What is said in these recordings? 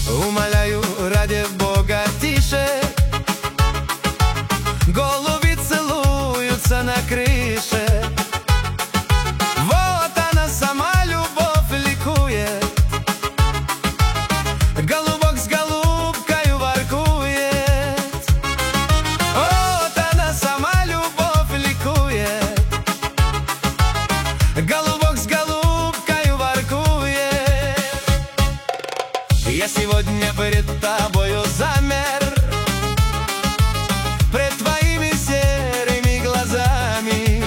Умоляю, ради Бога, тише. Голуби целуются на крыше. Вот она сама, любовь ликует. Голубок с голубкою воркует. Вот она сама, любовь ликует. Голубок с голубкою воркует. Я сегодня перед тобою замер, пред твоими серыми глазами.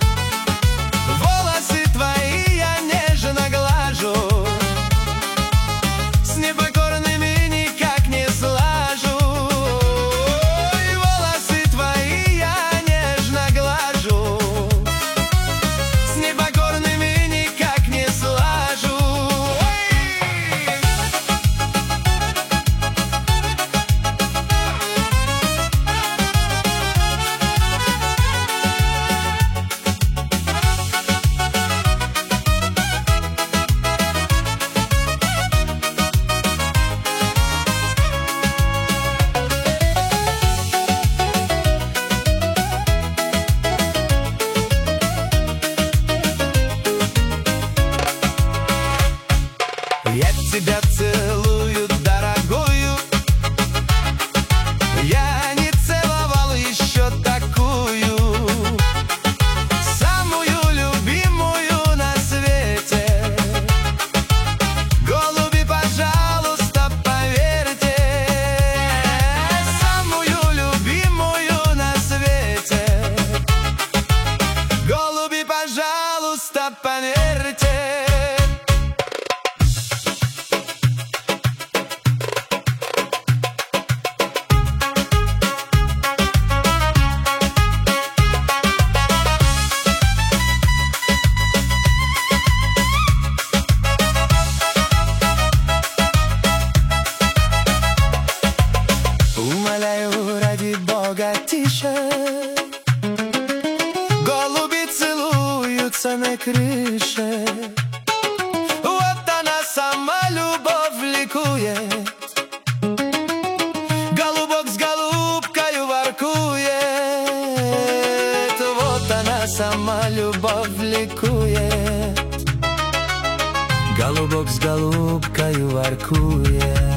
Волосы твои я нежно глажу, с непокорными никак не слажу. Ой, волосы твои я нежно глажу, с непокорными никак не слажу. Я тебя целую, дорогую. Я не целовал еще такую, самую любимую на свете. Голуби, пожалуйста, поверьте, самую любимую на свете. Голуби, пожалуйста, поверьте. Умоляю, ради Бога, тише. Голуби целуются на крыше. Вот она сама, любовь ликует. Голубок с голубкою воркует. Вот она сама, любовь ликует. Голубок с голубкою воркует.